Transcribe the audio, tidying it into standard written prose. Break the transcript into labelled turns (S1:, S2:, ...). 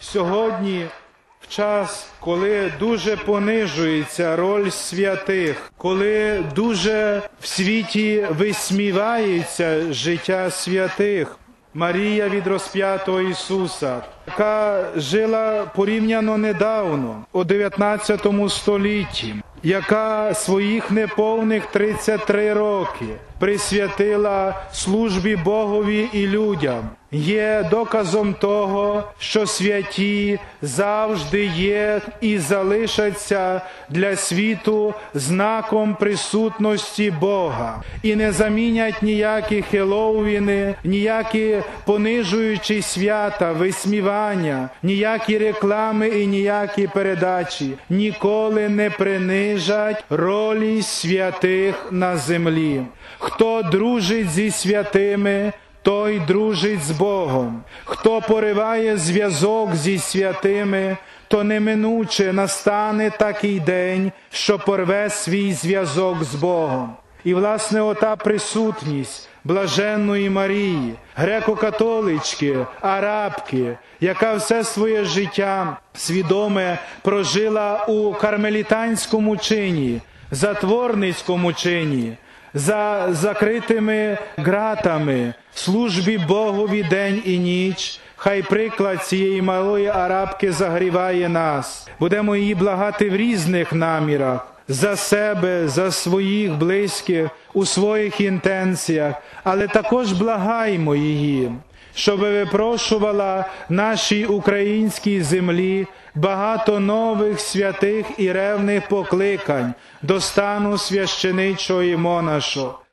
S1: Сьогодні, в час, коли дуже понижується роль святих, коли дуже в світі висмівається життя святих, Марія від розп'ятого Ісуса, яка жила порівняно недавно, у 19 столітті, яка своїх неповних 33 роки присвятила службі Богові і людям, є доказом того, що святі завжди є і залишаться для світу знаком присутності Бога. І не замінять ніякі Хеллоуіни, ніякі понижуючі свята, висмівання, ніякі реклами і ніякі передачі ніколи не принижать ролі святих на землі. Хто дружить зі святими, той дружить з Богом. Хто пориває зв'язок зі святими, то неминуче настане такий день, що порве свій зв'язок з Богом. І, власне, ота присутність блаженної Марії, греко-католички, арабки, яка все своє життя свідоме прожила у кармелітанському чині, затворницькому чині, за закритими ґратами, службі Богові день і ніч, хай приклад цієї малої арабки загріває нас. Будемо її благати в різних намірах, за себе, за своїх близьких, у своїх інтенціях, але також благаймо її, щоб випрошувала нашій українській землі багато нових святих і ревних покликань до стану священичого і монашого.